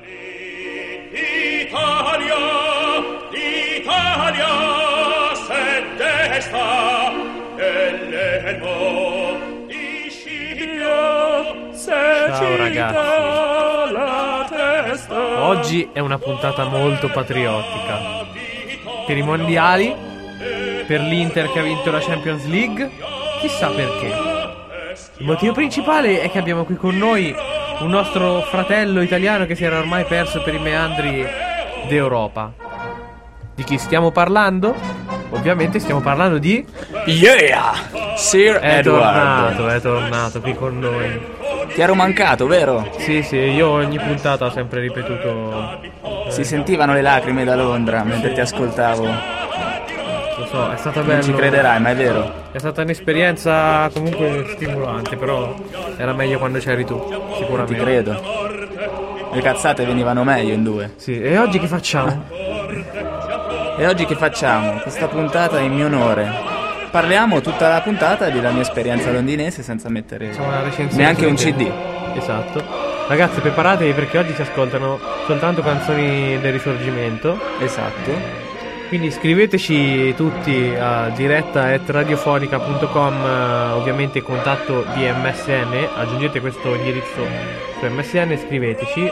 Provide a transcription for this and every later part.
L'Italia se desta nell'elmo di Scipio se Ciao ragazzi. la testa. Oggi è una puntata molto patriottica. Per i mondiali, per l'Inter che ha vinto la Champions League, chissà perché. Il motivo principale è che abbiamo qui con noi un nostro fratello italiano che si era ormai perso per i meandri d'Europa. Di chi stiamo parlando? Ovviamente stiamo parlando di... Yeah! Sir È Edward. tornato qui con noi. Ti ero mancato, vero? Sì, io ogni puntata ho sempre ripetuto. Si sentivano le lacrime da Londra mentre ti ascoltavo. Lo so, è stata bella. Non ci crederai, ma è vero. È stata un'esperienza comunque stimolante, però era meglio quando c'eri tu, sicuramente. Ti credo. Le cazzate venivano meglio in due. Sì, e oggi che facciamo? E oggi che facciamo? Questa puntata è in mio onore. Parliamo tutta la puntata della mia esperienza londinese senza mettere Facciamo una recensione neanche un sul CD. tema. Esatto. Ragazzi, preparatevi perché oggi si ascoltano soltanto canzoni del Risorgimento. Esatto. Quindi scriveteci tutti a diretta@radiofonica.com, ovviamente contatto di MSN, aggiungete questo indirizzo su MSN e scriveteci.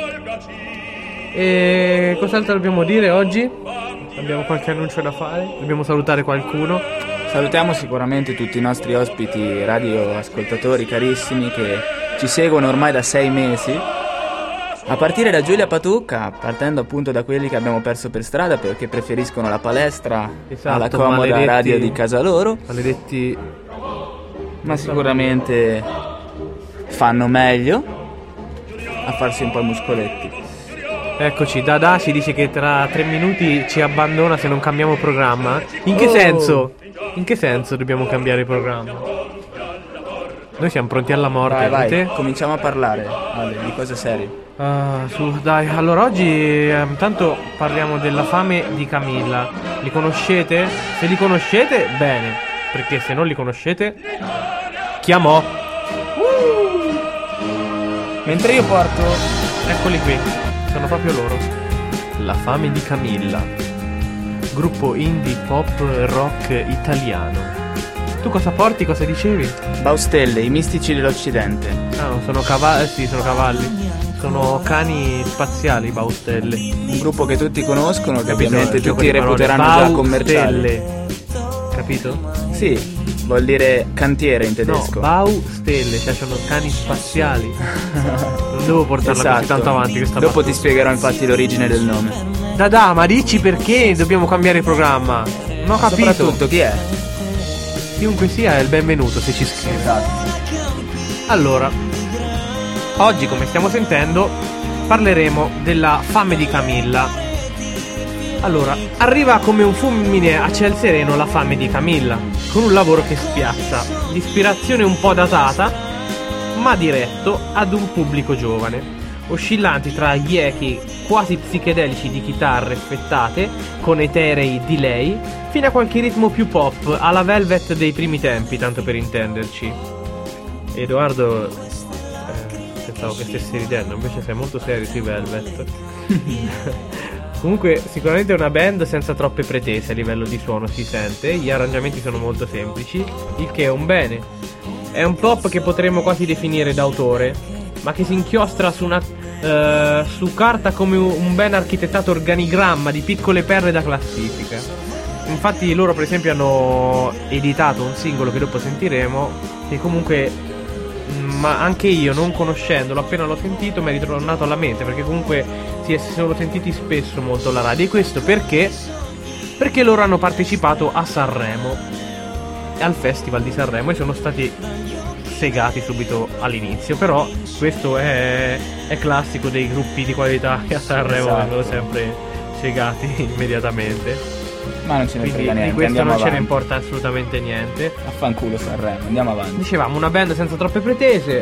E cos'altro dobbiamo dire oggi? Abbiamo qualche annuncio da fare? Dobbiamo salutare qualcuno? Salutiamo sicuramente tutti i nostri ospiti radioascoltatori carissimi che ci seguono ormai da 6 mesi. A partire da Giulia Patucca, partendo appunto da quelli che abbiamo perso per strada perché preferiscono la palestra Esatto, alla comoda maledetti- radio di casa loro, Maledetti. ma sicuramente fanno meglio a farsi un po' i muscoletti. Eccoci, Dada ci dice che tra 3 minuti ci abbandona se non cambiamo programma. In che Oh. senso? In che senso dobbiamo cambiare programma? Noi siamo pronti alla morte, Vai, dite? cominciamo a parlare Ale, di cose serie. Ah, su, dai, allora oggi intanto parliamo della fame di Camilla. Li conoscete? Se li conoscete, bene, perché se non li conoscete, chiamò. Mentre io porto Eccoli qui, sono proprio loro. La fame di Camilla, gruppo indie pop rock italiano. Tu cosa porti? Cosa dicevi? Baustelle, i mistici dell'Occidente. Ah, no, sono cavalli, sì, sono cavalli. Sono cani spaziali, Baustelle. Un gruppo che tutti conoscono, che Capito? ovviamente Il gioco tutti di parole. reputeranno già commerciale. Baustelle. Capito? Sì, vuol dire cantiere in No, tedesco. Baustelle, cioè sono cani spaziali. Non devo portarla così tanto avanti questa Dopo battuta. ti spiegherò infatti l'origine del nome. Dada, ma dici perché dobbiamo cambiare programma? Non ho capito. Soprattutto chi è? Chiunque sia è il benvenuto se ci scrive. Esatto. Allora, oggi come stiamo sentendo parleremo della fame di Camilla. Allora, arriva come un fulmine a ciel sereno la fame di Camilla, con un lavoro che spiazza, di ispirazione un po' datata, ma diretto ad un pubblico giovane, oscillanti tra gli echi quasi psichedelici di chitarre effettate, con eterei delay, fino a qualche ritmo più pop, alla Velvet dei primi tempi, tanto per intenderci. Edoardo, pensavo che stessi ridendo, invece sei molto serio sui Velvet. Comunque sicuramente è una band senza troppe pretese a livello di suono, si sente, gli arrangiamenti sono molto semplici, il che è un bene. È un pop che potremmo quasi definire d'autore, ma che si inchiostra su carta come un ben architettato organigramma di piccole perle da classifica. Infatti loro per esempio hanno editato un singolo che dopo sentiremo, che comunque ma anche io non conoscendolo, appena l'ho sentito mi è ritornato alla mente, perché comunque si sono sentiti spesso molto alla radio. E questo perché loro hanno partecipato a Sanremo, al Festival di Sanremo, e sono stati segati subito all'inizio. Però questo è classico dei gruppi di qualità che a Sanremo Esatto. vengono sempre segati immediatamente. Ma non ce ne Quindi frega di niente, questo andiamo non ce ne avanti. importa assolutamente niente. Affanculo Sanremo, andiamo avanti. Dicevamo una band senza troppe pretese,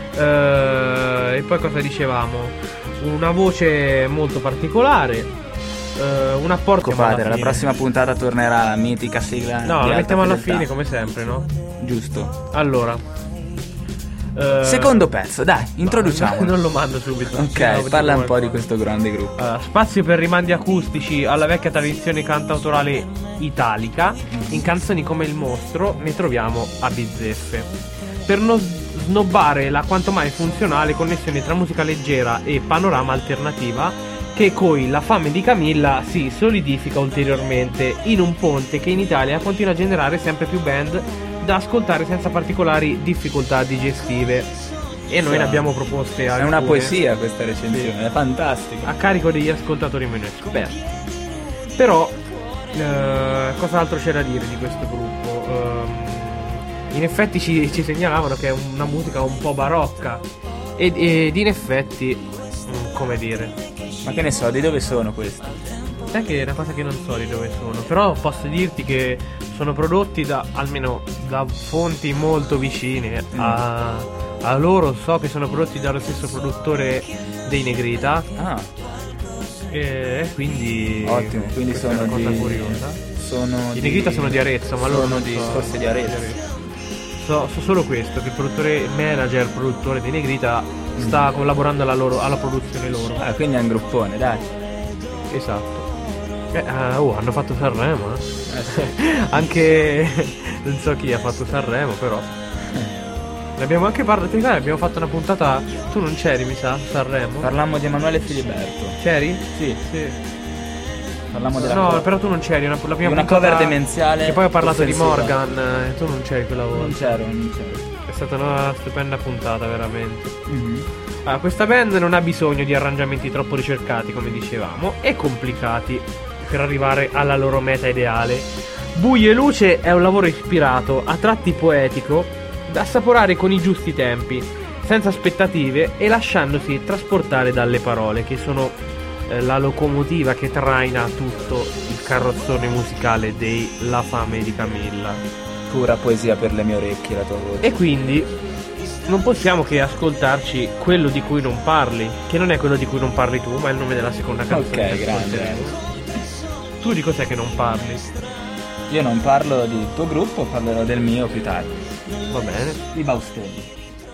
e poi cosa dicevamo? Una voce molto particolare, un apporto. Padre, la prossima puntata tornerà la mitica sigla. No, di la alta mettiamo alla fedeltà. fine come sempre, no? Giusto. Allora, Secondo pezzo, dai, introduciamo. Non lo mando subito. Ok, parla un po' di questo grande gruppo. Spazio per rimandi acustici alla vecchia tradizione cantautorale italica. In canzoni come Il Mostro ne troviamo a bizzeffe. Per non snobbare la quanto mai funzionale connessione tra musica leggera e panorama alternativa, che coi La fame di Camilla si solidifica ulteriormente in un ponte che in Italia continua a generare sempre più band da ascoltare senza particolari difficoltà digestive. E noi ne abbiamo proposte alcune. È una poesia questa recensione, sì. È fantastica. A carico degli ascoltatori meno esperti. Però cos'altro c'è da dire di questo gruppo? In effetti ci segnalavano che è una musica un po' barocca ed in effetti, come dire, ma che ne so, di dove sono questi? Sai che è una cosa che non so di dove sono, però posso dirti che sono prodotti almeno da fonti molto vicine a loro. So che sono prodotti dallo stesso produttore dei Negrita. E quindi ottimo, quindi sono una cosa curiosa. I Negrita sono di Arezzo, ma loro non forse di Arezzo. So solo questo, che il produttore dei Negrita sta collaborando alla produzione loro. Quindi è un gruppone, dai. Esatto. Hanno fatto Sanremo, sì. Anche non so chi ha fatto Sanremo, però ne abbiamo anche parlato. Abbiamo fatto una puntata. Tu non c'eri, mi sa, Sanremo? Parlammo di Emanuele Filiberto. C'eri? Sì. Parlammo della no, però tu non c'eri. La prima una puntata, cover demenziale. E poi ho parlato di offensiva. Morgan. Tu non c'eri quella volta. Non c'ero. È stata una stupenda puntata, veramente. Questa band non ha bisogno di arrangiamenti troppo ricercati, come dicevamo, e complicati per arrivare alla loro meta ideale. Buio e luce è un lavoro ispirato, a tratti poetico, da assaporare con i giusti tempi, senza aspettative e lasciandosi trasportare dalle parole, che sono la locomotiva che traina tutto il carrozzone musicale dei La fame di Camilla. Pura poesia per le mie orecchie la tua voce. E quindi non possiamo che ascoltarci Quello di cui non parli, che non è quello di cui non parli tu, ma è il nome della seconda canzone. Ok, grande. Tu di cos'è che non parli? Io non parlo del tuo gruppo, parlerò del mio più tardi. Va bene. Di Baustelli.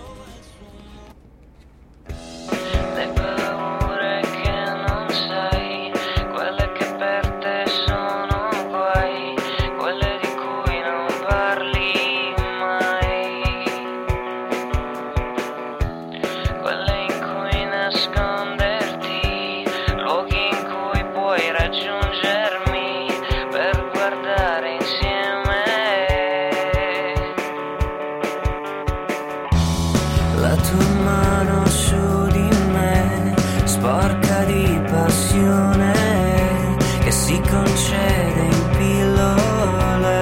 La tua mano su di me, sporca di passione, che si concede in pillole,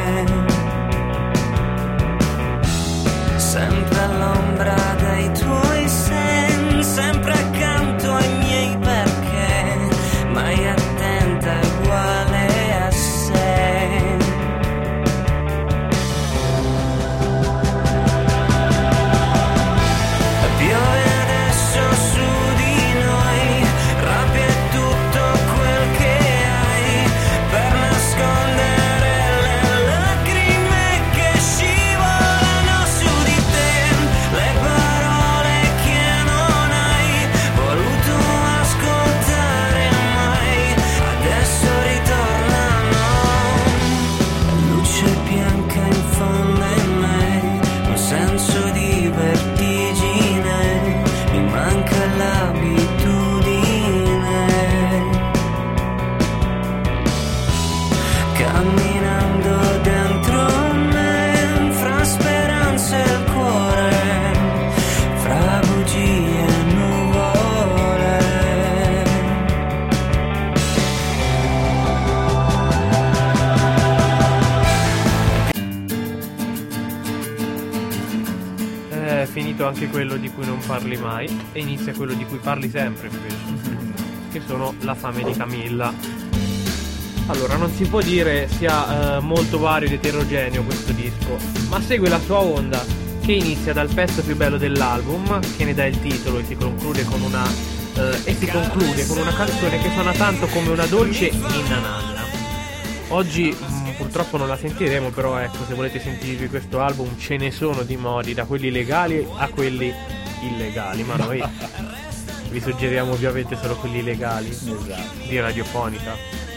sempre all'ombra dei tuoi sen, sempre accanto ai miei perché, mai attenta e uguale a sé. Piove adesso su di noi, rabbia è tutto quel che hai, per nascondere le lacrime che scivolano su di te, le parole che non hai voluto ascoltare mai, adesso ritornano. Luce bianca infonde in me un senso di vertigine, mi manca l'abitudine, camminando dentro me, fra speranze e il cuore, fra bugie e nuvole. È finito anche quello di cui non parli mai e inizia quello di cui parli sempre, invece, che sono La fame di Camilla. Allora, non si può dire sia molto vario ed eterogeneo questo disco, ma segue la sua onda, che inizia dal pezzo più bello dell'album, che ne dà il titolo, e si conclude con una canzone che suona tanto come una dolce inna nanna. Oggi purtroppo non la sentiremo, però ecco, se volete sentirvi questo album ce ne sono di modi, da quelli legali a quelli illegali, ma noi vi suggeriamo ovviamente solo quelli legali. Esatto. Di Radiofonica.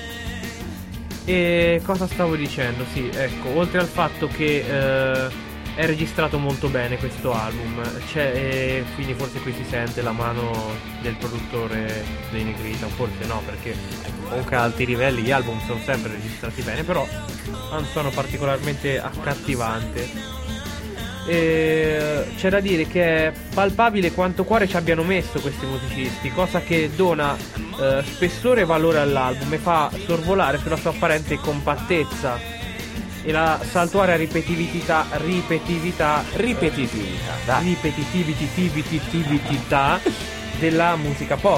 E cosa stavo dicendo? Sì, ecco, oltre al fatto che è registrato molto bene questo album, quindi forse qui si sente la mano del produttore dei Negrita, forse no, perché comunque a alti livelli gli album sono sempre registrati bene, però ha un suono particolarmente accattivante. C'è da dire che è palpabile quanto cuore ci abbiano messo questi musicisti, cosa che dona spessore e valore all'album e fa sorvolare sulla sua apparente compattezza e la saltuaria ripetitività della musica pop.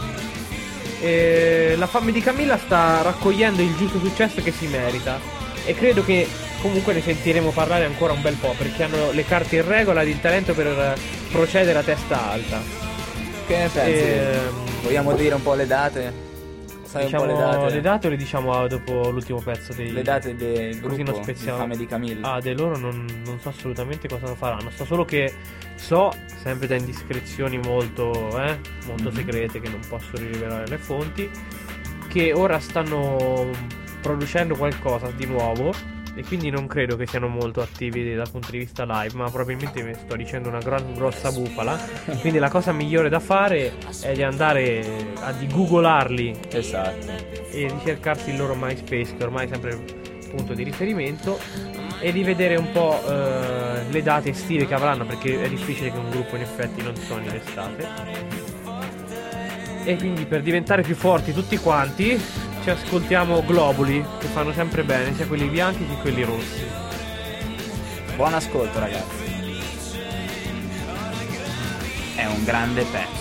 La fame di Camilla sta raccogliendo il giusto successo che si merita e credo che comunque ne sentiremo parlare ancora un bel po', perché hanno le carte in regola ed il talento per procedere a testa alta. Che ne pensi? Vogliamo dire un po' le date? Sai Diciamo un po' le date o le diciamo dopo l'ultimo pezzo dei... Le date del così gruppo non spezziamo. Fame di Camilla. Ah, di loro non so assolutamente cosa faranno. So solo che so, sempre da indiscrezioni molto segrete, che non posso rivelare le fonti, che ora stanno producendo qualcosa di nuovo e quindi non credo che siano molto attivi dal punto di vista live, ma probabilmente mi sto dicendo una grossa bufala. Quindi la cosa migliore da fare è di andare di googolarli, Esatto. e di cercarsi il loro MySpace, che ormai è sempre il punto di riferimento, e di vedere un po' le date estive che avranno, perché è difficile che un gruppo in effetti non suoni l'estate. E quindi per diventare più forti tutti quanti ci ascoltiamo Globuli, che fanno sempre bene, sia quelli bianchi che quelli rossi. Buon ascolto, ragazzi. È un grande pezzo.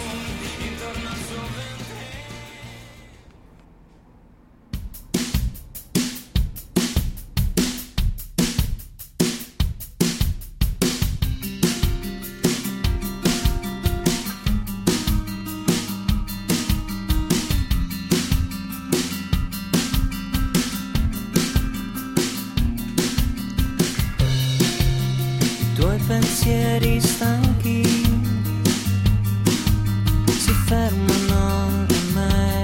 Pensieri stanchi si fermano in me.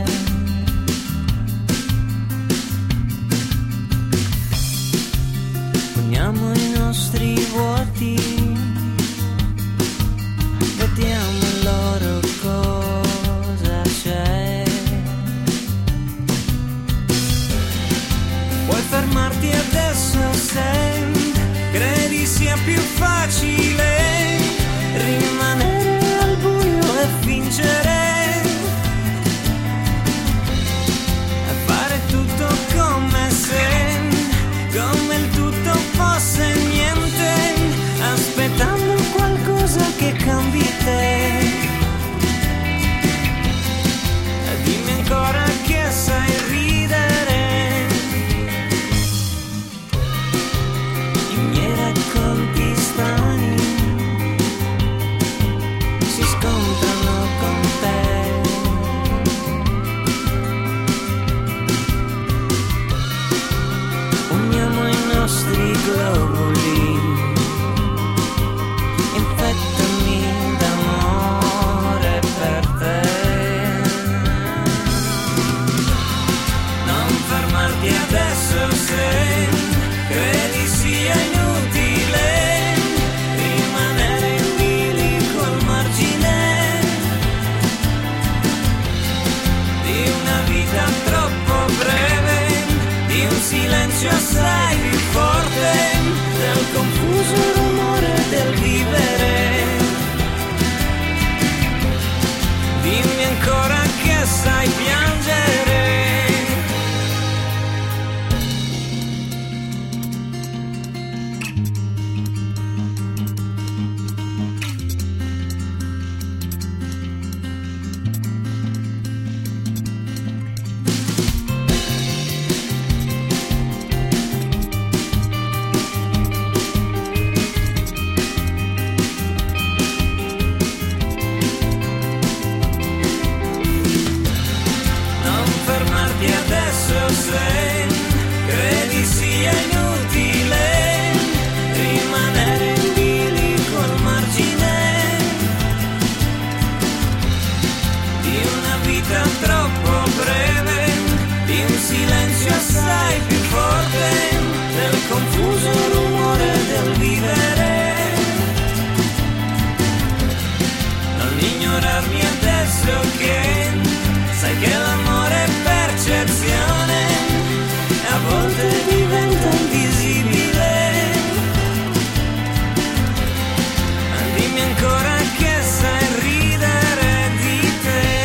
Poniamo i nostri vuoti, vediamo loro cosa c'è. Puoi fermarti adesso se credi sia più facile rimanere al buio e fingere, e fare tutto come il tutto fosse niente, aspettando qualcosa che cambi te. Dimmi ancora che sai ridere. I miei racconti strani si scontrano con te. Uniamo i nostri globuli, infettami d'amore per te. Non fermarti adesso se credi sia inutile rimanere in bilico al margine di una vita troppo breve, di un silenzio assai più forte del confuso rumore del vivere. Dimmi ancora che sai piangere. una vita troppo breve, di un silenzio assai più forte, nel confuso rumore del vivere. Non ignorarmi adesso che sai che l'amore è percezione, a volte diventa invisibile. Dimmi ancora che sai ridere di te.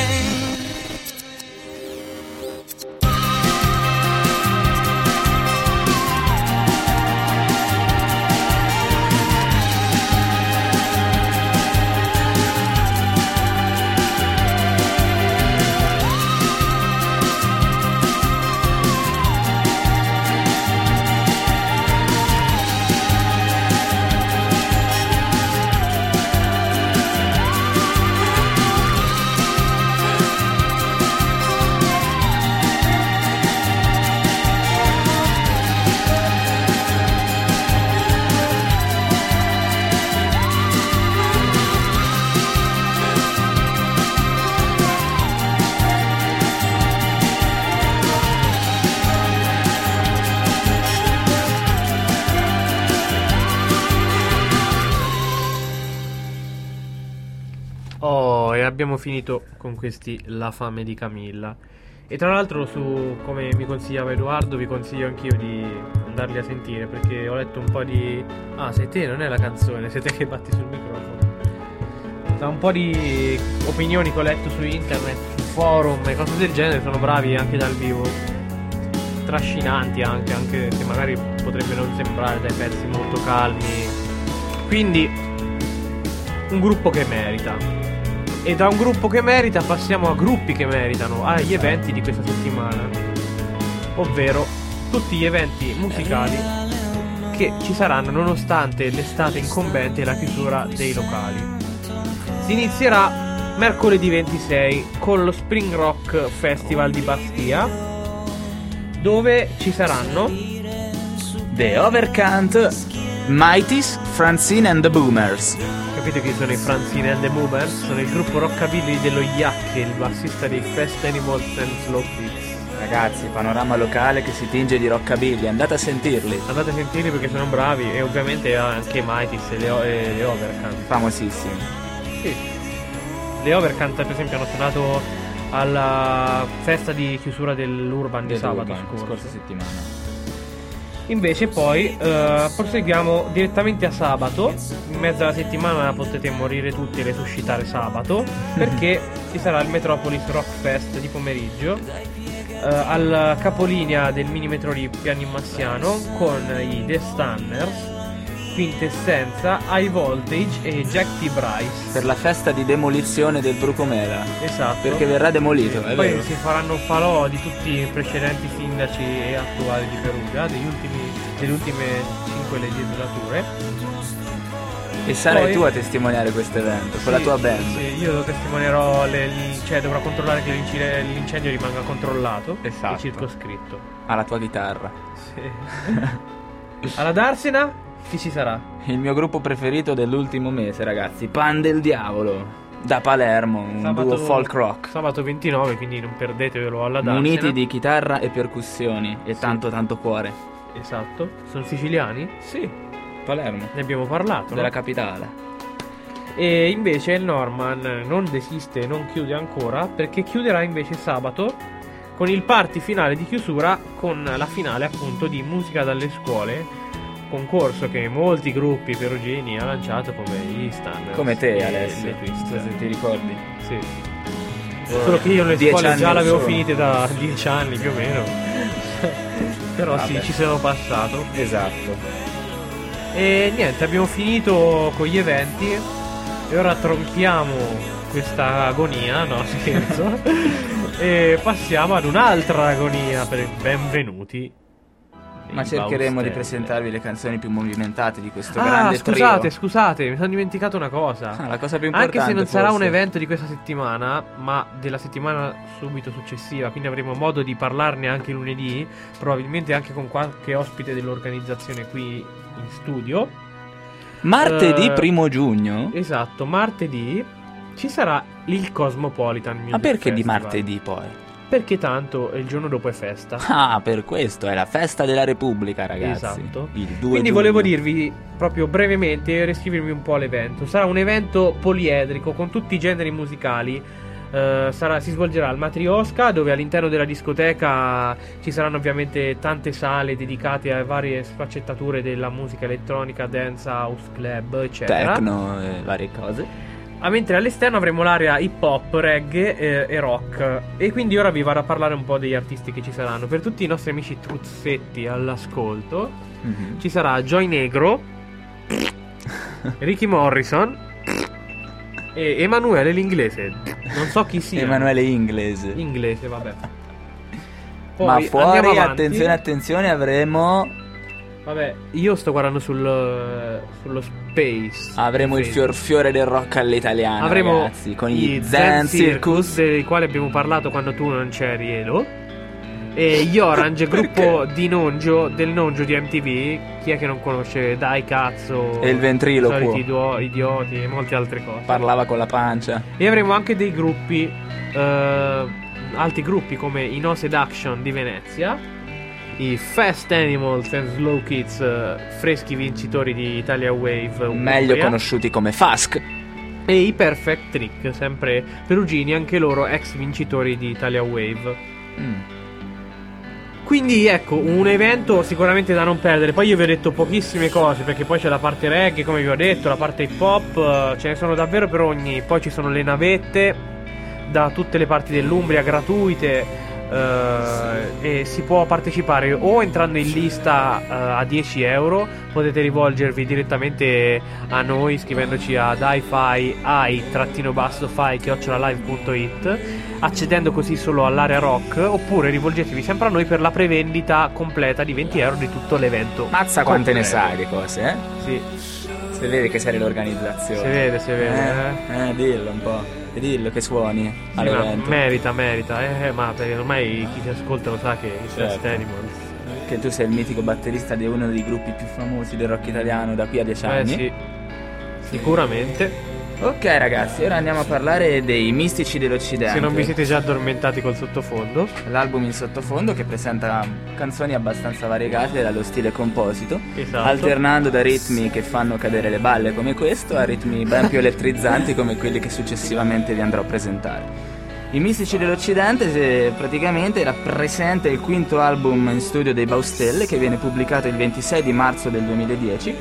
Oh, e abbiamo finito con questi La fame di Camilla. E tra l'altro, su come mi consigliava Edoardo, vi consiglio anch'io di andarli a sentire, perché ho letto un po' di... Ah, sei te, non è la canzone, sei te che batti sul microfono. Da un po' di opinioni che ho letto su internet, su forum e cose del genere, sono bravi anche dal vivo. Trascinanti anche se magari potrebbe non sembrare, dai pezzi molto calmi. Quindi, un gruppo che merita. E da un gruppo che merita passiamo a gruppi che meritano, agli eventi di questa settimana, ovvero tutti gli eventi musicali che ci saranno nonostante l'estate incombente e la chiusura dei locali. Si inizierà mercoledì 26 con lo Spring Rock Festival di Bastia, dove ci saranno The Overcant, Mighties, Francine and the Boomers. Capite chi sono i Francine and the Boomers? Sono il gruppo rockabilly dello Yacche, il bassista dei Fast Animals and Slow Beats. Ragazzi, panorama locale che si tinge di rockabilly, andate a sentirli. Andate a sentirli perché sono bravi, e ovviamente anche Mighties e le Overcant. Famosissimi. Sì. Le Overcant per esempio hanno suonato alla festa di chiusura dell'Urban di sabato scorsa settimana. Invece poi proseguiamo direttamente a sabato. In mezzo alla settimana potete morire tutti e resuscitare sabato, perché ci sarà il Metropolis Rock Fest di pomeriggio al capolinea del Mini Metro di Piani Massiano, con i The Stunners, Quintessenza, High Voltage e Jack T. Bryce, per la festa di demolizione del Brucomela. Esatto, perché verrà demolito. Poi vero. Si faranno falò di tutti i precedenti sindaci e attuali di Perugia delle ultime 5 legislature. E sarai tu a testimoniare questo evento con la tua band. Sì, io lo testimonierò, cioè dovrò controllare che l'incendio rimanga controllato, esatto, e circoscritto. Alla tua chitarra. Sì. Alla Darsena chi ci sarà? Il mio gruppo preferito dell'ultimo mese, ragazzi, Pan del Diavolo, da Palermo, un duo folk rock. Sabato 29, quindi non perdetevelo alla Darsena. Muniti di chitarra e percussioni e tanto cuore. Esatto. Sono siciliani? Sì, Palermo. Ne abbiamo parlato, della no? capitale. E invece il Norman non desiste, non chiude ancora, perché chiuderà invece sabato con il party finale di chiusura, con la finale appunto di Musica dalle Scuole, concorso che molti gruppi perugini ha lanciato, come gli Stunners, come te Alessio, le Twist, se ti ricordi. Sì. Solo che io le scuole già l'avevo finite da 10 anni più o meno. Però vabbè, sì, ci sono passato. Esatto. E niente, abbiamo finito con gli eventi e ora tronchiamo questa agonia, no scherzo, e passiamo ad un'altra agonia per benvenuti. Ma cercheremo di presentarvi le canzoni più movimentate di questo grande trio. Scusate, mi sono dimenticato una cosa. La cosa più importante, anche se non forse sarà un evento di questa settimana, ma della settimana subito successiva, quindi avremo modo di parlarne anche lunedì, probabilmente anche con qualche ospite dell'organizzazione qui in studio. Martedì 1 giugno. Esatto, martedì ci sarà il Cosmopolitan Music Ma perché di Festival. martedì poi? Perché tanto il giorno dopo è festa. Ah, per questo, è la festa della Repubblica, ragazzi. Esatto. Il 2 Quindi giugno. volevo dirvi proprio brevemente e riscrivervi un po' l'evento. Sarà un evento poliedrico con tutti i generi musicali. Si svolgerà al Matrioska, dove all'interno della discoteca ci saranno ovviamente tante sale dedicate a varie sfaccettature della musica elettronica, dance, house, club, eccetera. Techno e varie cose. Mentre all'esterno avremo l'area hip hop, reggae e rock. E quindi ora vi vado a parlare un po' degli artisti che ci saranno. Per tutti i nostri amici truzzetti all'ascolto, ci sarà Joy Negro, Ricky Morrison e Emanuele l'inglese. Non so chi sia. Emanuele Inglese. Inglese, vabbè. Ma Poi, fuori, andiamo avanti. attenzione, avremo Vabbè, io sto guardando sullo Space. il Facebook. fiore del rock all'italiano, Avremo ragazzi, con i gli Zen Circus. dei quali abbiamo parlato quando tu non c'eri, Elo. E gli Orange, gruppo di del Nongio di MTV. Chi è che non conosce? Dai cazzo. E il ventriloquo. Soliti idioti e molte altre cose. Parlava con la pancia. E avremo anche dei gruppi, altri gruppi come i No Seduction di Venezia, i Fast Animals and Slow Kids, freschi vincitori di Italia Wave Meglio Umbria, conosciuti come Fask. e i Perfect Trick, sempre perugini, anche loro ex vincitori di Italia Wave. Quindi ecco, un evento sicuramente da non perdere. Poi io vi ho detto pochissime cose, perché poi c'è la parte reggae, come vi ho detto, la parte hip hop, ce ne sono davvero per ogni. Poi ci sono le navette da tutte le parti dell'Umbria gratuite, e si può partecipare o entrando in lista a 10 euro. Potete rivolgervi direttamente a noi scrivendoci a dai-fi-fi@live.it, accedendo così solo all'area rock, oppure rivolgetevi sempre a noi per la prevendita completa di 20 euro di tutto l'evento. Mazza quante ne completo. sai di cose, eh? Sì, Si vede che sei l'organizzazione. si vede. Dillo un po'. E dillo che suoni Sì, ma all'evento. merita, ma ormai chi ti ascolta lo sa che i Fast Certo. Animals. Che tu sei il mitico batterista di uno dei gruppi più famosi del rock italiano da qui a 10 anni. Sì, sicuramente. Ok ragazzi, ora andiamo a parlare dei Mistici dell'Occidente. Se non vi siete già addormentati col sottofondo. L'album in sottofondo che presenta canzoni abbastanza variegate dallo stile composito, Esatto. alternando da ritmi che fanno cadere le balle come questo a ritmi ben più elettrizzanti come quelli che successivamente vi andrò a presentare. I Mistici dell'Occidente praticamente rappresenta il quinto album in studio dei Baustelle, che viene pubblicato il 26 di marzo del 2010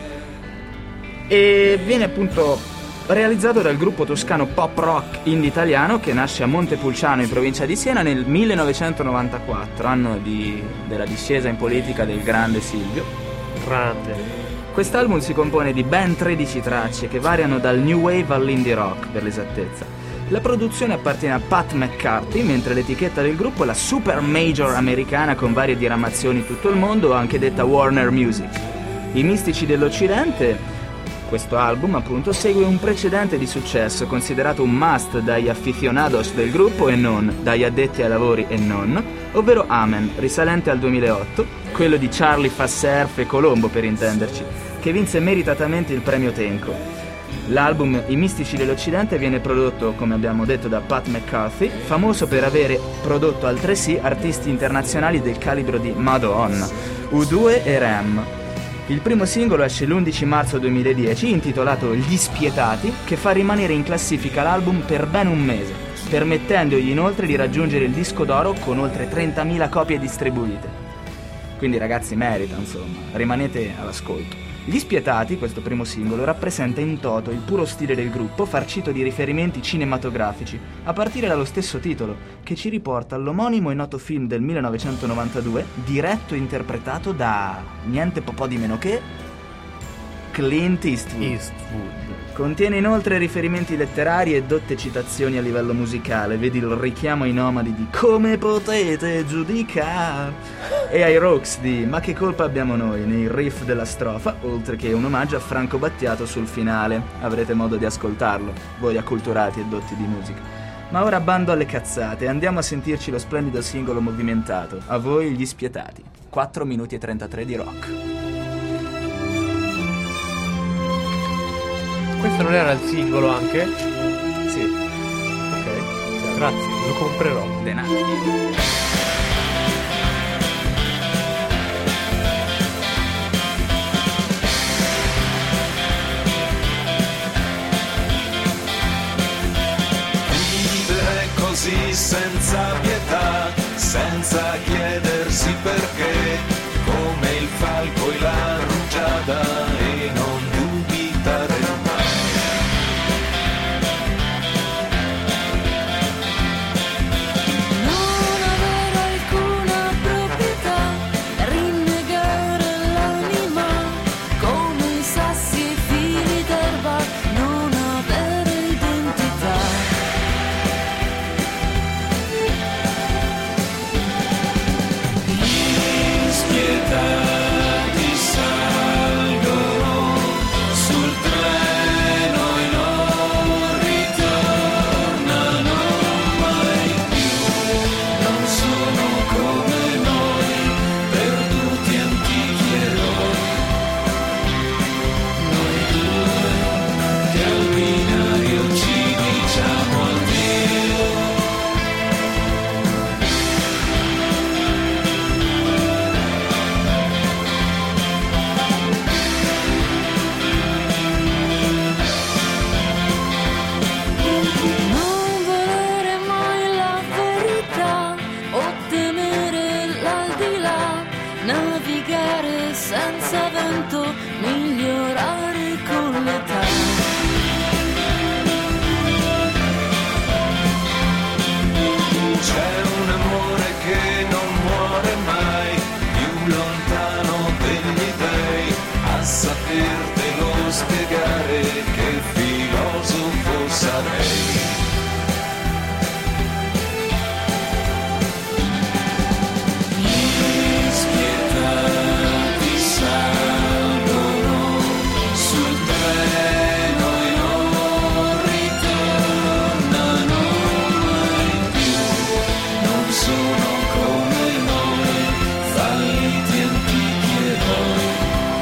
e viene appunto realizzato dal gruppo toscano pop rock indie italiano che nasce a Montepulciano in provincia di Siena nel 1994, anno della discesa in politica del grande Silvio. Grande. Quest'album si compone di ben 13 tracce che variano dal new wave all'indie rock, per l'esattezza. La produzione appartiene a Pat McCarthy, mentre l'etichetta del gruppo è la super major americana con varie diramazioni in tutto il mondo, anche detta Warner Music. I Mistici dell'Occidente, questo album appunto, segue un precedente di successo considerato un must dagli aficionados del gruppo e non, dagli addetti ai lavori e non, ovvero Amen, risalente al 2008, quello di Charlie fa surf e Colombo per intenderci, che vinse meritatamente il premio Tenco. L'album I Mistici dell'Occidente viene prodotto, come abbiamo detto, da Pat McCarthy, famoso per avere prodotto altresì artisti internazionali del calibro di Madonna, U2 e Rem. Il primo singolo esce l'11 marzo 2010, intitolato Gli Spietati, che fa rimanere in classifica l'album per ben un mese, permettendogli inoltre di raggiungere il disco d'oro con oltre 30.000 copie distribuite. Quindi ragazzi, merita, insomma, rimanete all'ascolto. Gli Spietati, questo primo singolo, rappresenta in toto il puro stile del gruppo, farcito di riferimenti cinematografici, a partire dallo stesso titolo, che ci riporta all'omonimo e noto film del 1992, diretto e interpretato da niente po' di meno che Clint Eastwood. Contiene inoltre riferimenti letterari e dotte citazioni a livello musicale, vedi il richiamo ai nomadi di Come potete giudicare e ai Rocks di Ma che colpa abbiamo noi nei riff della strofa, oltre che un omaggio a Franco Battiato sul finale. Avrete modo di ascoltarlo, voi acculturati e dotti di musica. Ma ora bando alle cazzate, andiamo a sentirci lo splendido singolo movimentato. A voi Gli Spietati. 4 minuti e 33 di rock. Questo non era il singolo anche? Sì. Ok, grazie, lo comprerò. Denari. Così senza pietà, senza chiedersi perché, come il falco e la rugiada, e non dubitare mai. Non avere alcuna proprietà, rinnegare l'anima, come i sassi e i fili d'erba, non avere identità. Spietati salgono sul treno e non ritornano mai più. Non sono come noi, perduti antichi eroi. Noi due che al binario ci diciamo addio. Non volere mai la verità, ottenere l'aldilà, navigare senza vento, migliorare con l'età. C'è un amore che non muore mai, più lontano degli dei, a sapertelo spiegare, che filosofo sarei. Gli spietati salgono sul treno e non ritornano mai più. Non sono come noi, falliti antichi eroi.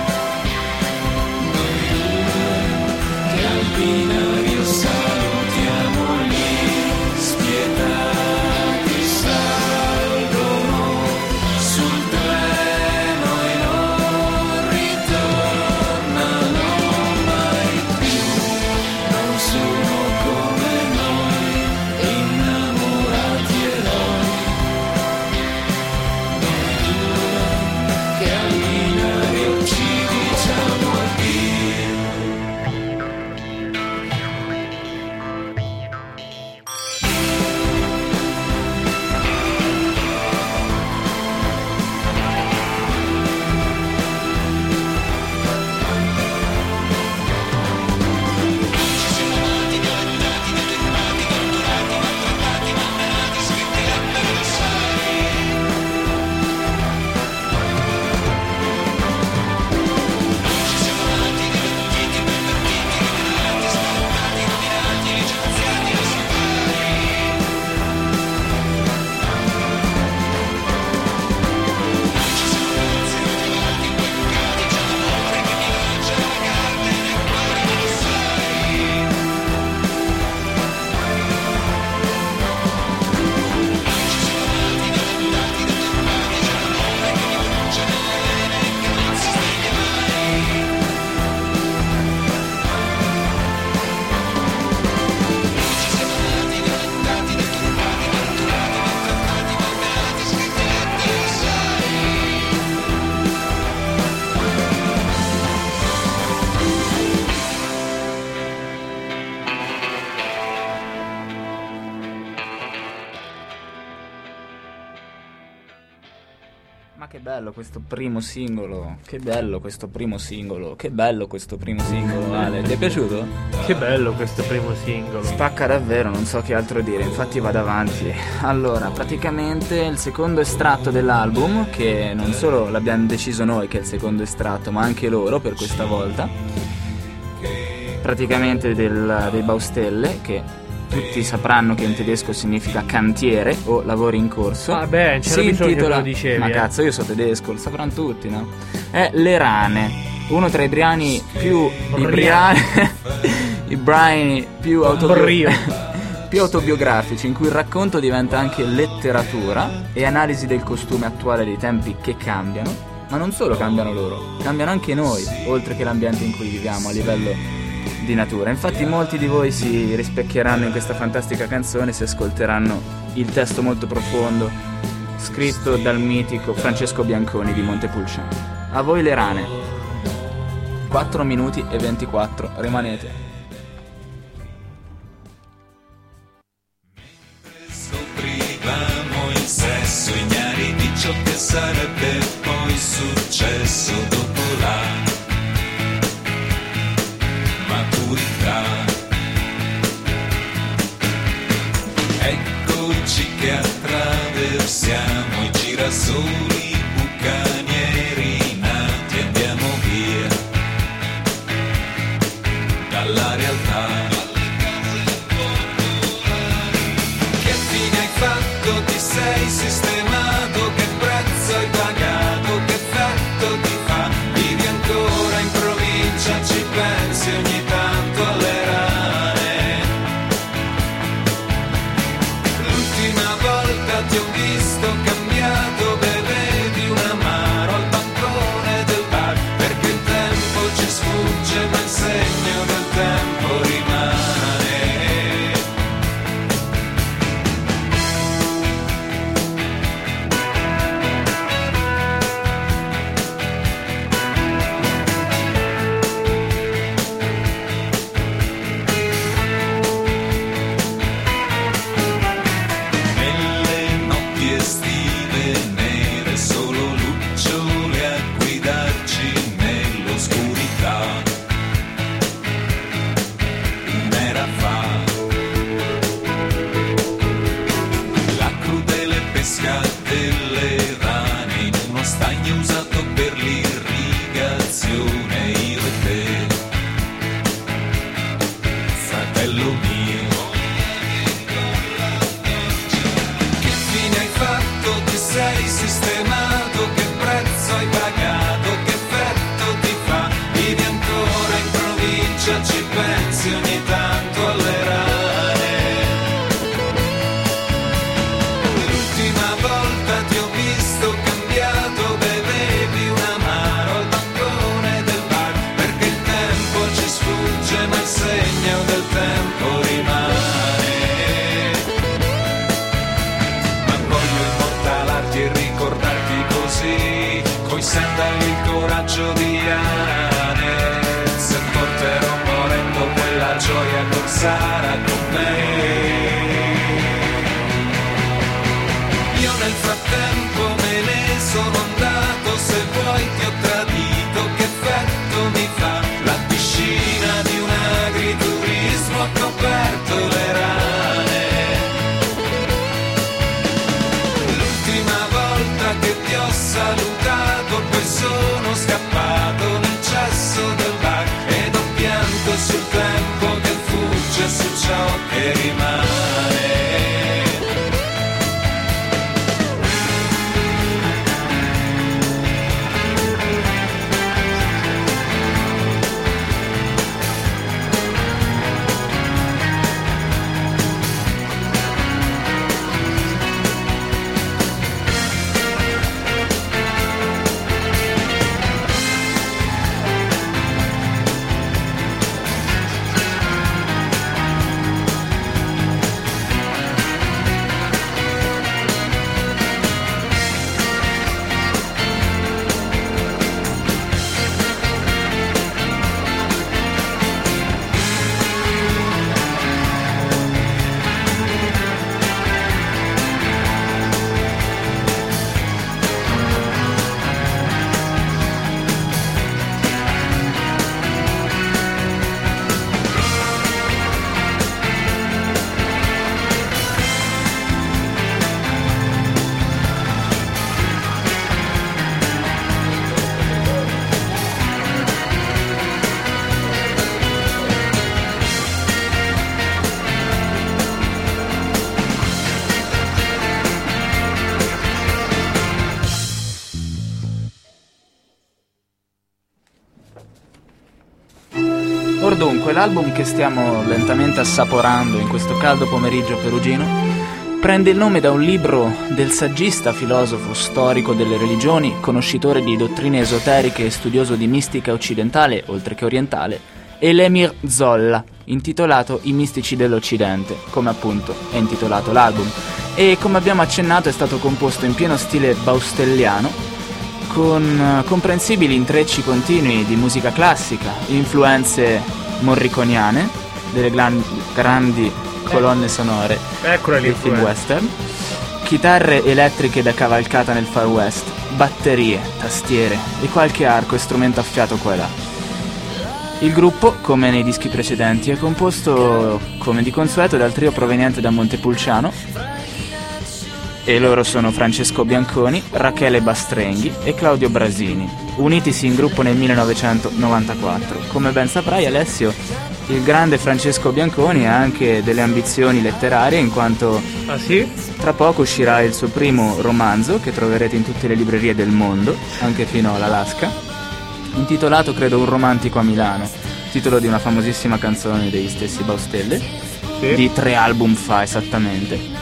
Noi due che al binario salutiamo lì, spietati salgono sul treno e non ritornano mai più. Non sono come noi, innamorati eroi. Noi due che al binario ci diciamo addio. Ma che bello questo primo singolo, che bello questo primo singolo, che bello questo primo singolo, Ale, ti è piaciuto? Che bello questo primo singolo. Spacca davvero, non so che altro dire, infatti vado avanti. Allora, praticamente il secondo estratto dell'album, che non solo l'abbiamo deciso noi che è il secondo estratto, ma anche loro per questa volta, praticamente dei Baustelle, che tutti sapranno che in tedesco significa cantiere o lavori in corso. Vabbè, c'era bisogno che lo dicevi. Ma cazzo, io so tedesco, lo sapranno tutti, no? È Le Rane, uno tra i brani più i brani più, Brio. più autobiografici, in cui il racconto diventa anche letteratura e analisi del costume attuale dei tempi che cambiano, ma non solo cambiano loro, cambiano anche noi, oltre che l'ambiente in cui viviamo a livello di natura. Infatti molti di voi si rispecchieranno in questa fantastica canzone se ascolteranno il testo molto profondo scritto dal mitico Francesco Bianconi di Montepulciano. A voi le rane. 4 minuti e 24, rimanete. Scoprivamo il sesso ignari di ciò che sarebbe poi successo dopo la maturità. Eccoci che attraversiamo i girasoli bucanieri nati, andiamo via dalla realtà. Che fine hai fatto? Ti sei sistemato? Che prezzo hai pagato? Che effetto ti fa? Vivi ancora in provincia, ci pensi ogni tanto alle rane. L'ultima volta ti ho visto cambiato, bevevi un amaro al bancone del bar, perché il tempo ci sfugge ma il segno del tempo rimane. Nelle notti estive nere, solo lucciole a guidarci nell'oscurità. Un'era fa, la crudele pesca delle rane in uno stagno usato per l'irrigazione, io e te, fratello mio. Che fine hai fatto? Ti sei sistemato? Che prezzo hai pagato? Che effetto ti fa? Vivi ancora in provincia, ci pensi ogni tanto alle rane. L'ultima volta ti ho visto cambiato, bevevi un amaro al bancone del bar, perché il tempo ci sfugge ma il segno del tempo rimane. Ma voglio immortalarti e ricordarti così, coi sandali il coraggio di Anne. Se porterò morendo quella gioia con Sara con me. Io nel frattempo me ne sono andato, se vuoi ti ho tradito, che effetto mi fa? La piscina di un agriturismo ha coperto le rane. L'ultima volta che ti ho salutato, poi sono scappato nel cesso del bar ed ho pianto sul tempo che fugge, su ciò che rimane. l'album che stiamo lentamente assaporando in questo caldo pomeriggio perugino prende il nome da un libro del saggista, filosofo, storico delle religioni, conoscitore di dottrine esoteriche e studioso di mistica occidentale, oltre che orientale, Elémir Zolla, intitolato I mistici dell'Occidente, come appunto è intitolato l'album, e come abbiamo accennato è stato composto in pieno stile baustelliano, con comprensibili intrecci continui di musica classica, influenze morriconiane, delle grandi colonne sonore dei film western, chitarre elettriche da cavalcata nel Far West, batterie, tastiere e qualche arco e strumento a fiato qua e là. Il gruppo, come nei dischi precedenti, è composto, come di consueto, dal trio proveniente da Montepulciano, e loro sono Francesco Bianconi, Rachele Bastrenghi e Claudio Brasini, unitisi in gruppo nel 1994. Come ben saprai, Alessio, il grande Francesco Bianconi ha anche delle ambizioni letterarie, in quanto tra poco uscirà il suo primo romanzo, che troverete in tutte le librerie del mondo, anche fino all'Alaska, intitolato credo Un romantico a Milano, titolo di una famosissima canzone degli stessi Baustelle, di 3 album fa esattamente.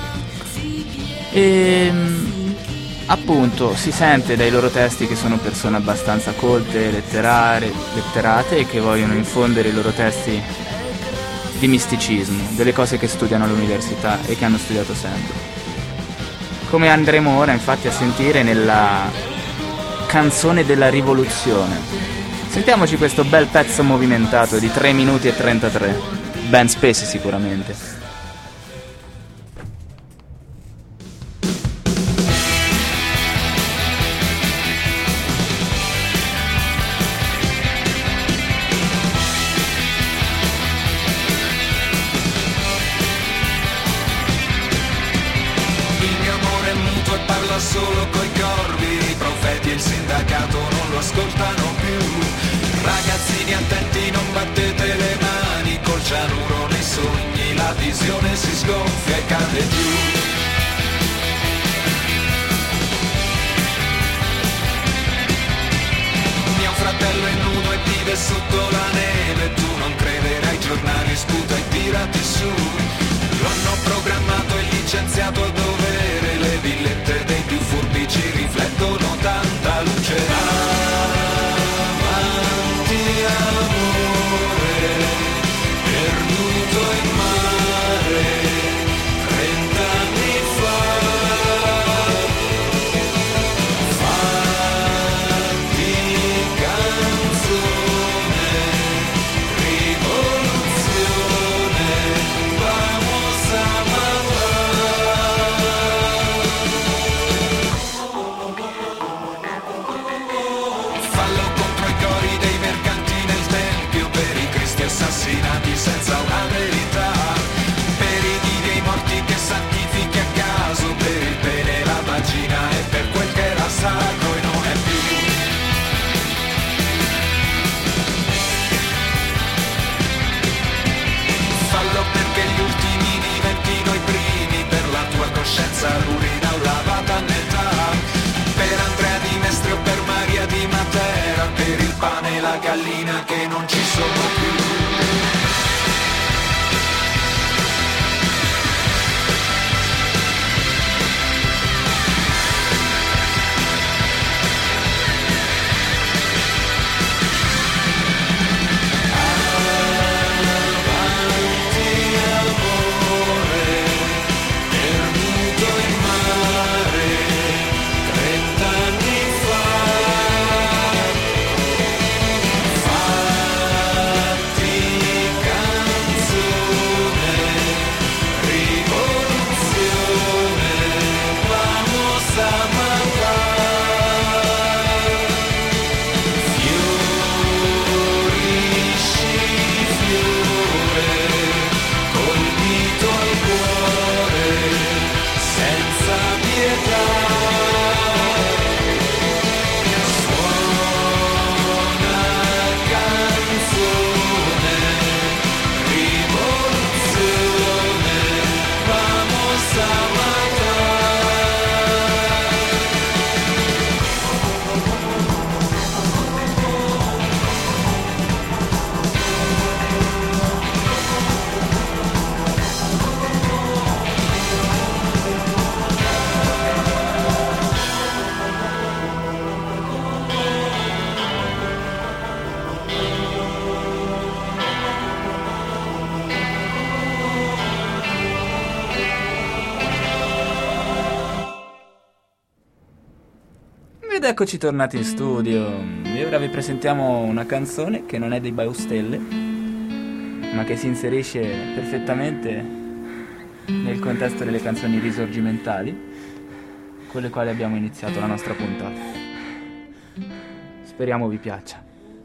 E appunto si sente dai loro testi che sono persone abbastanza colte, letterate, e che vogliono infondere i loro testi di misticismo, delle cose che studiano all'università e che hanno studiato sempre. Come andremo ora infatti a sentire nella canzone della rivoluzione. Sentiamoci questo bel pezzo movimentato di 3 minuti e 33, ben spesi sicuramente. Solo coi corvi, i profeti e il sindacato non lo ascoltano più. Ragazzini attenti, non battete le mani, col cianuro nei sogni la visione si sgonfia e cade giù. Mio fratello è nudo e vive sotto la neve, tu non crederai, giornali sputa e tirati su. Lo hanno programmato e licenziato a dovere, le villette dei più furbi ci riflettono tanta luce. Avanti amore, perduto in mare, 30 anni fa. Fatti canzone, eccoci tornati in studio. E ora vi presentiamo una canzone che non è dei Baustelle, ma che si inserisce perfettamente nel contesto delle canzoni risorgimentali con le quali abbiamo iniziato la nostra puntata. Speriamo vi piaccia.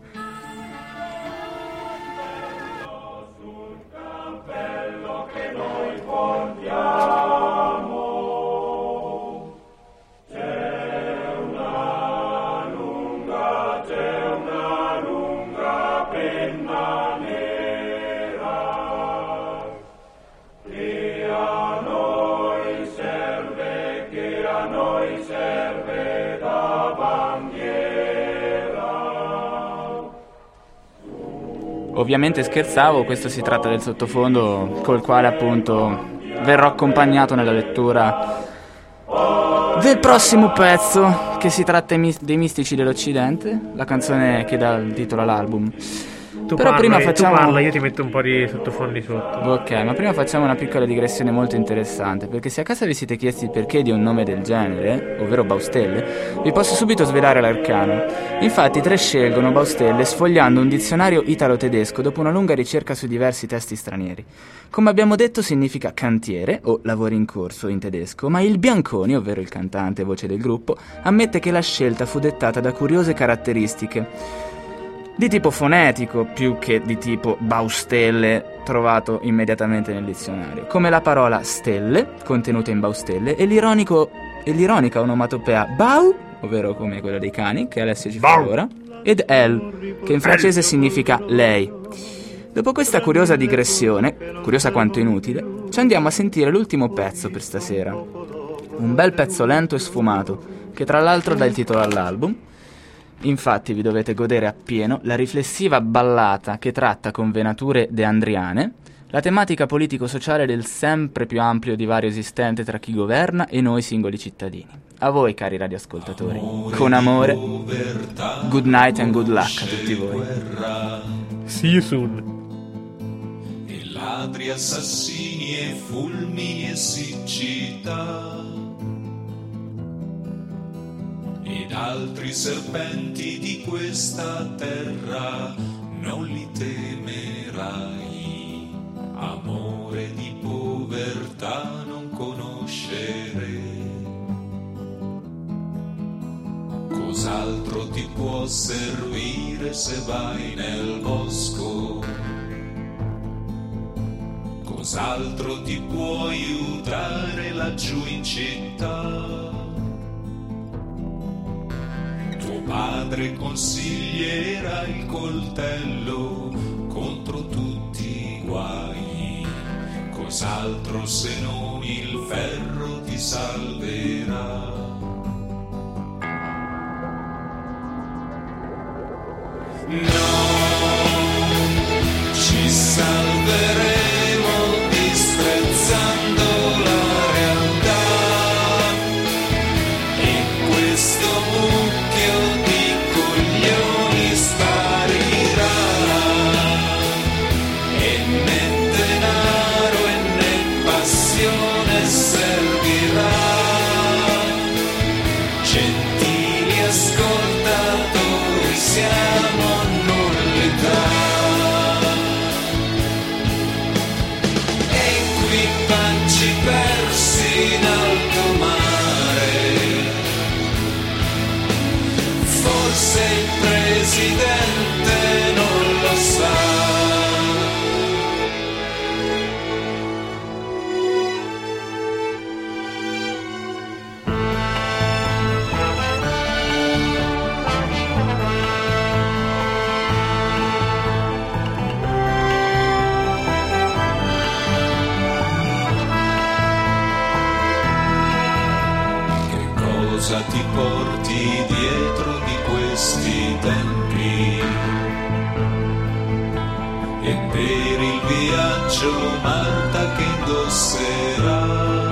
Ovviamente scherzavo, questo si tratta del sottofondo col quale appunto verrò accompagnato nella lettura del prossimo pezzo, che si tratta dei Mistici dell'Occidente, la canzone che dà il titolo all'album. Tu Però parla, prima facciamo... tu parla, io ti metto un po' di sottofondi sotto. Ok, ma prima facciamo una piccola digressione molto interessante, perché se a casa vi siete chiesti il perché di un nome del genere, ovvero Baustelle, vi posso subito svelare l'arcano. Infatti i tre scelgono Baustelle sfogliando un dizionario italo-tedesco dopo una lunga ricerca su diversi testi stranieri. Come abbiamo detto significa cantiere o lavori in corso in tedesco, ma il Bianconi, ovvero il cantante voce del gruppo, ammette che la scelta fu dettata da curiose caratteristiche di tipo fonetico più che di tipo Baustelle trovato immediatamente nel dizionario, come la parola stelle contenuta in Baustelle e l'ironica onomatopea Bau, ovvero come quella dei cani che Alessio ci fa ora, ed Elle, che in francese significa lei. Dopo questa curiosa digressione, curiosa quanto inutile, ci andiamo a sentire l'ultimo pezzo per stasera, un bel pezzo lento e sfumato che tra l'altro dà il titolo all'album. Infatti vi dovete godere appieno la riflessiva ballata che tratta con venature deandriane la tematica politico-sociale del sempre più ampio divario esistente tra chi governa e noi singoli cittadini. A voi, cari radioascoltatori, con amore, good night and good luck a tutti voi. See you soon. E ladri, assassini e fulmini e siccità, ed altri serpenti di questa terra non li temerai, amore di povertà non conoscere. Cos'altro ti può servire se vai nel bosco? Cos'altro ti può aiutare laggiù in città? Tuo padre consiglierà il coltello contro tutti i guai. Cos'altro se non il ferro ti salverà? No, ci salveremo disprezzando la realtà, e questo mucchio di coglioni sparirà, e né denaro e né passione servirà. Gentili ascoltatori, siamo nullità, equipaggi persi in alto mare. Forse il presidente non lo sa. Cosa ti porti dietro di questi tempi? E per il viaggio Marta che indosserà,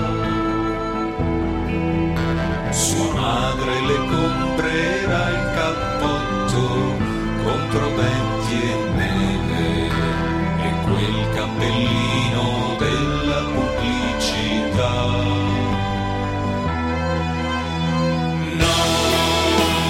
sua madre le comprerà il cappotto contro venti e neve, e quel cappellino della pubblicità.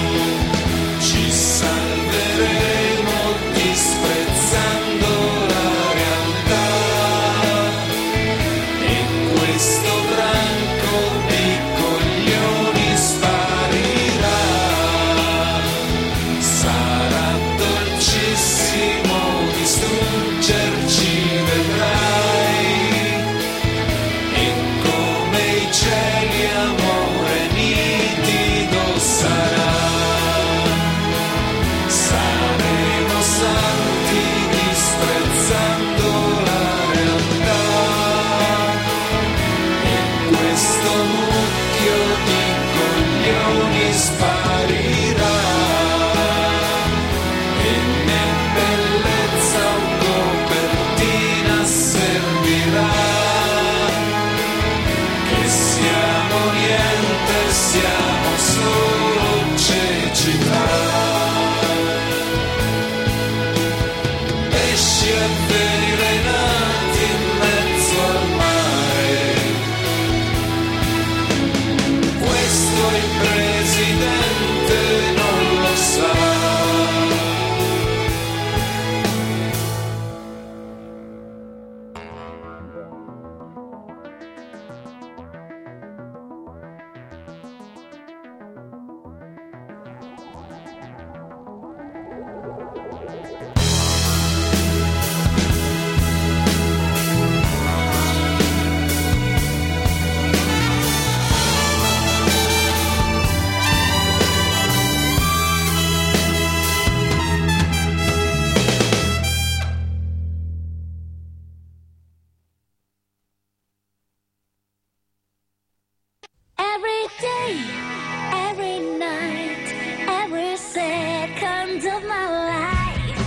day, every night, every second of my life.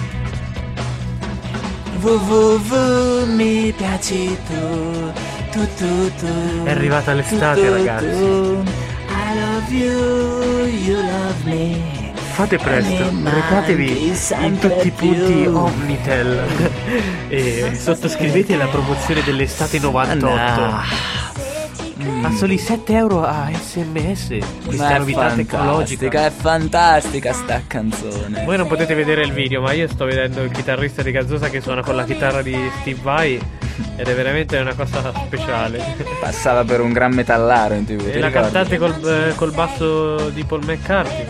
www mi piaci tu. È arrivata l'estate, ragazzi. I love you, you love me. Fate presto, recatevi in tutti i punti Omnitel e sottoscrivete la promozione dell'estate 98 a soli 7 euro a SMS. Questa novità tecnologica. È fantastica sta canzone. Voi non potete vedere il video, ma io sto vedendo il chitarrista di Gazzosa che suona con la chitarra di Steve Vai ed è veramente una cosa speciale. Passava per un gran metallaro in TV. E la cantante col basso di Paul McCartney.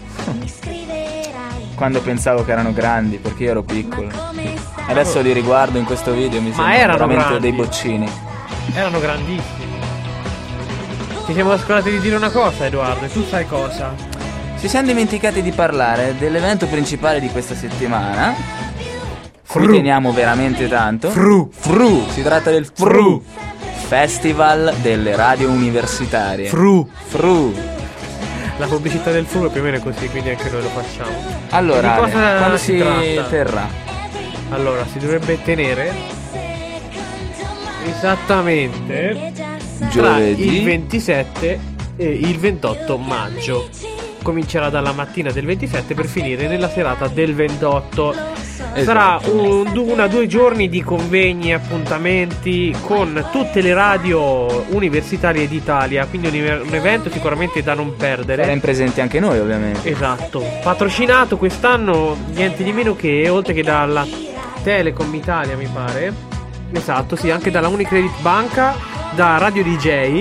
Quando pensavo che erano grandi, perché io ero piccolo. Adesso li riguardo in questo video, mi sembrano erano veramente grandi. dei boccini. Erano grandissimi. Ci siamo scordati di dire una cosa, Edoardo, e tu sai cosa? Ci siamo dimenticati di parlare dell'evento principale di questa settimana. Cui teniamo veramente tanto. Fru. Si tratta del Fru Festival delle radio universitarie. Fru. Fru. La pubblicità del Fru è più o meno così, quindi anche noi lo facciamo. Allora, Di cosa quando si si tratta? terrà? Allora, si dovrebbe tenere esattamente tra Giovedì. il 27 e il 28 maggio. Comincerà dalla mattina del 27 per finire nella serata del 28. Sarà una o 2 giorni di convegni e appuntamenti con tutte le radio universitarie d'Italia, quindi un evento sicuramente da non perdere. Saremo presenti anche noi, ovviamente. Esatto, patrocinato quest'anno niente di meno che, oltre che dalla Telecom Italia mi pare, esatto, sì, anche dalla Unicredit Banca, da Radio DJ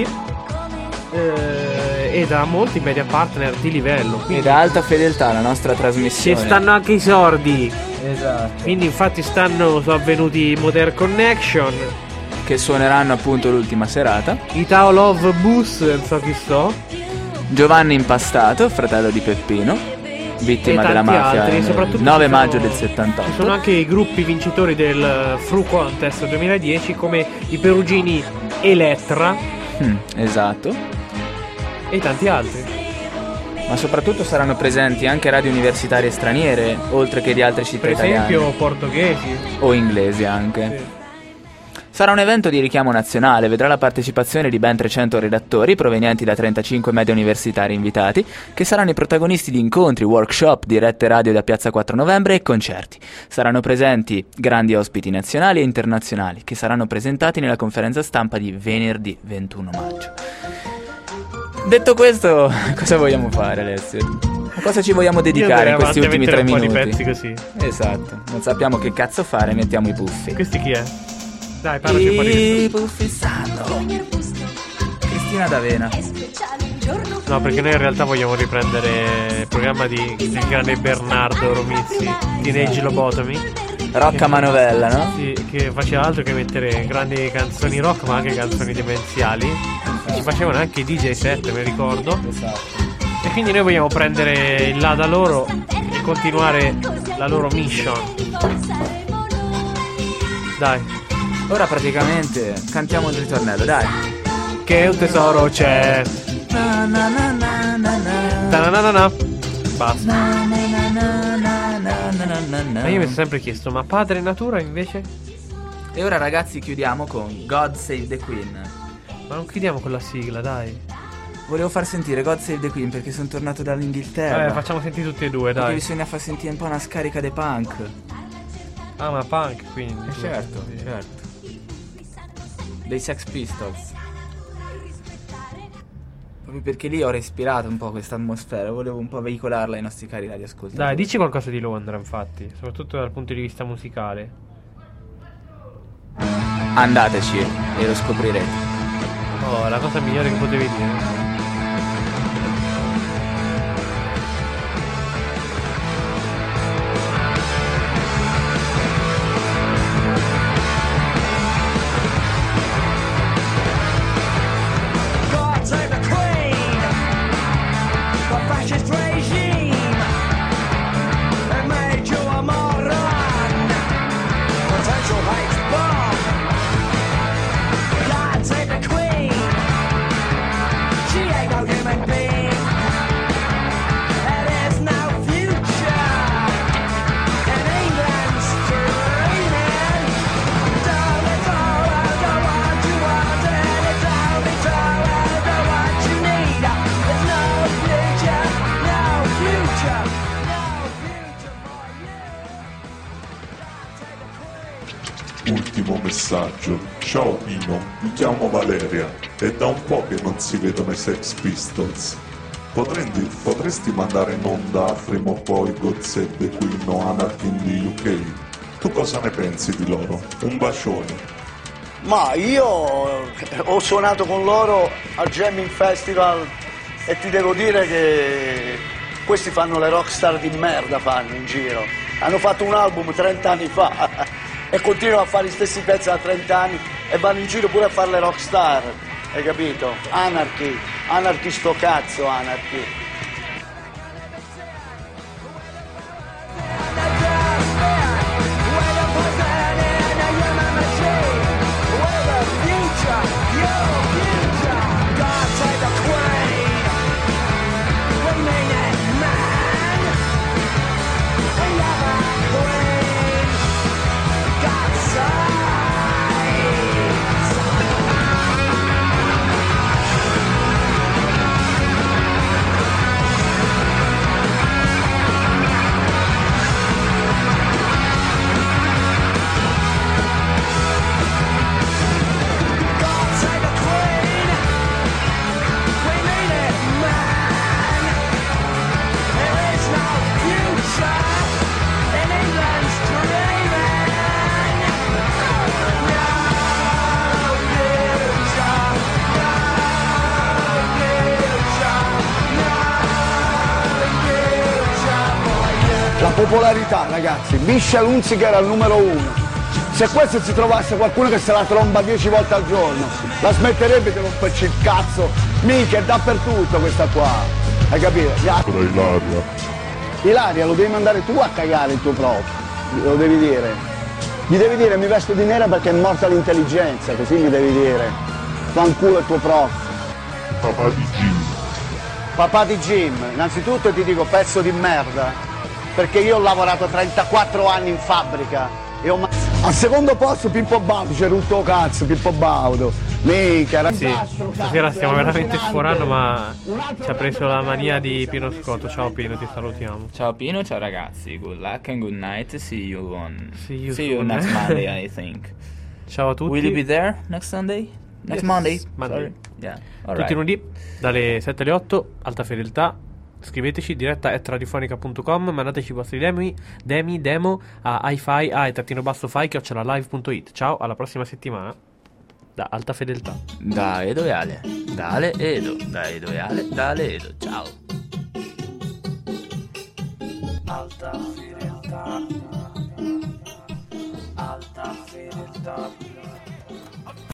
e da molti media partner di livello. E Quindi da alta fedeltà la nostra ci trasmissione. stanno anche i sordi. Esatto. Quindi infatti sono avvenuti Modern Connection, Che suoneranno appunto l'ultima serata. Italo Love Bus, non so chi so, Giovanni Impastato, fratello di Peppino, vittima e della tanti mafia altri. il Soprattutto 9 ci sono- maggio del Ci 78. sono anche i gruppi vincitori del Fru Contest 2010 come i perugini Elettra Esatto. e tanti altri. Ma soprattutto saranno presenti anche radio universitarie straniere, oltre che di altre città Per italiane. esempio portoghesi. O inglesi anche. Sì. Sarà un evento di richiamo nazionale, vedrà la partecipazione di ben 300 redattori provenienti da 35 media universitari invitati, che saranno i protagonisti di incontri, workshop, dirette radio da Piazza 4 Novembre e concerti. Saranno presenti grandi ospiti nazionali e internazionali, che saranno presentati nella conferenza stampa di venerdì 21 maggio. Detto questo, cosa vogliamo fare, Alessio? A cosa ci vogliamo dedicare in questi ultimi 3 un po' minuti? di pezzi così. Esatto, non sappiamo che cazzo fare, mettiamo i puffi. Questi chi è? Dai, parlaci un po' di I puffi sanno. Cristina D'Avena. No, perché noi in realtà vogliamo riprendere il programma del grande Bernardo Romizzi, Teenage Lobotomy. Rocca Manovella, no? Sì, che faceva altro che mettere grandi canzoni rock, ma anche canzoni demenziali. Ci facevano anche i DJ set, mi ricordo. Esatto. E quindi noi vogliamo prendere il là da loro e continuare la loro mission. Dai, Ora praticamente cantiamo il ritornello, dai. che un tesoro c'è. Na na na na na na. Ta-na-na-na-na. Basta. Na na na na na na na na na. Ma io mi sono sempre chiesto, ma Padre Natura invece? E ora ragazzi chiudiamo con God Save the Queen. Ma non chiudiamo con la sigla, dai. Volevo far sentire God Save the Queen perché sono tornato dall'Inghilterra. Facciamo sentire tutti e due, Perché dai. bisogna far sentire un po' una scarica dei punk. Ah, ma punk, quindi. Certo, Sì. certo. Dei Sex Pistols. Proprio perché lì ho respirato un po' questa atmosfera, volevo un po' veicolarla ai nostri cari radioascoltatori. Dai, dici qualcosa di Londra, infatti, soprattutto dal punto di vista musicale. Andateci e lo scoprirete. Oh, la cosa migliore che potevi dire. God save the Queen, the fascist regime. They made you a moron, potential hate bomb. God save the Queen, she messaggio. Ciao Pino, mi chiamo Valeria. È da un po' che non si vedono i Sex Pistols. Potresti mandare in onda prima o poi God Save the Queen o Anarchy in the UK? Tu cosa ne pensi di loro? Un bacione. Ma io ho suonato con loro al Jamming Festival e ti devo dire che questi fanno le rockstar di merda, fanno in giro. Hanno fatto un album 30 anni fa e continuano a fare gli stessi pezzi da 30 anni e vanno in giro pure a fare le rockstar, hai capito? Anarchy sto cazzo, Anarchy. La popolarità, ragazzi, Michel Hunziker era il numero 1. Se questo si trovasse qualcuno che se la tromba 10 volte al giorno, la smetterebbe di romperci il cazzo. Mica è dappertutto questa qua, hai capito? Ilaria. Ilaria, lo devi mandare tu a cagare il tuo prof, lo devi dire. Gli devi dire mi vesto di nera perché è morta l'intelligenza, così gli devi dire. Fanculo il tuo prof. Papà di Jim. Papà di Jim, innanzitutto ti dico pezzo di merda. Perché io ho lavorato 34 anni in fabbrica e ho al secondo posto Pippo Baudo, c'è rotto cazzo, Pippo Baudo. Mica, sì, stasera stiamo veramente sforando, ma ci ha preso la mania di Pino Scotto. Ciao Pino, ti salutiamo. Ciao Pino, ciao ragazzi, good luck and good night. See you soon. next Monday, I think. Ciao a tutti. Will you be there next Sunday? Next Monday? Monday. Yeah. Tutti lunedì dalle 7 alle 8, alta fedeltà. Scriveteci diretta @radiofonica.com, mandateci i vostri demo a hi-fi@-fi@live.it. Ciao, alla prossima settimana da Alta Fedeltà. Da Edo e Ale. Da Ale Edo. Da Edo e Ale. Da Ale Edo. Ciao. Alta Fedeltà. Alta Fedeltà.